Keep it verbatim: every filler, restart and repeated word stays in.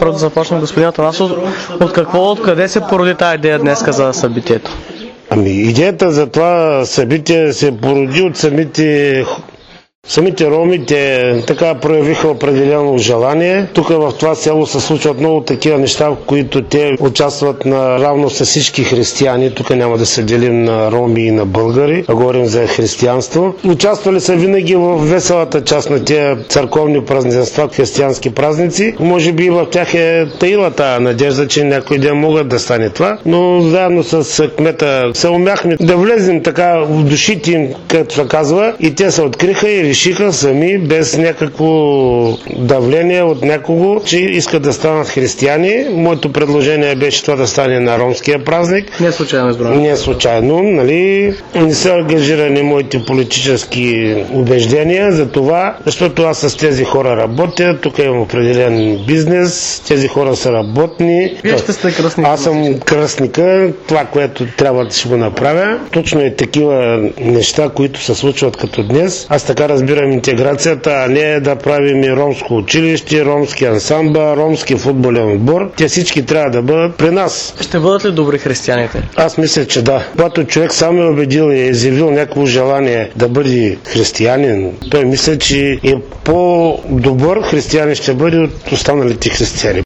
първо да започнем, господин Атанасов. От какво, откъде се породи тази идея днеска за събитието? Ами, идеята за това събитие се породи от самите Самите роми, те така проявиха определено желание. Тук в това село се случват много такива неща, в които те участват наравно с всички християни. Тук няма да се делим на роми и на българи, а говорим за християнство. Участвали са винаги в веселата част на тези църковни празненства, християнски празници. Може би в тях е таила тази надежда, че някой ден могат да стане това, но заедно с кмета се умяхме да влезем така в душите им, както се казва, и те се откриха и решиха сами, без някакво давление от някого, че искат да станат християни. Моето предложение беше това да стане на ромския празник. Не е случайно избрано. Не е случайно, нали? Не са ангажирани моите политически убеждения за това, защото аз с тези хора работя, тук имам определен бизнес, тези хора са работни. Вие ще сте кръстник. Аз съм кръстника, това, което трябва да ще го направя. Точно е такива неща, които се случват като днес. Аз така разбирам интеграцията, а не да правим и ромско училище, ромски ансамбъл, ромски футболен отбор. Те всички трябва да бъдат при нас. Ще бъдат ли добри християните? Аз мисля, че да. Когато човек сам е убедил и е изявил някакво желание да бъде християнин, той мисля, че е по-добър християнин ще бъде от останалите християни.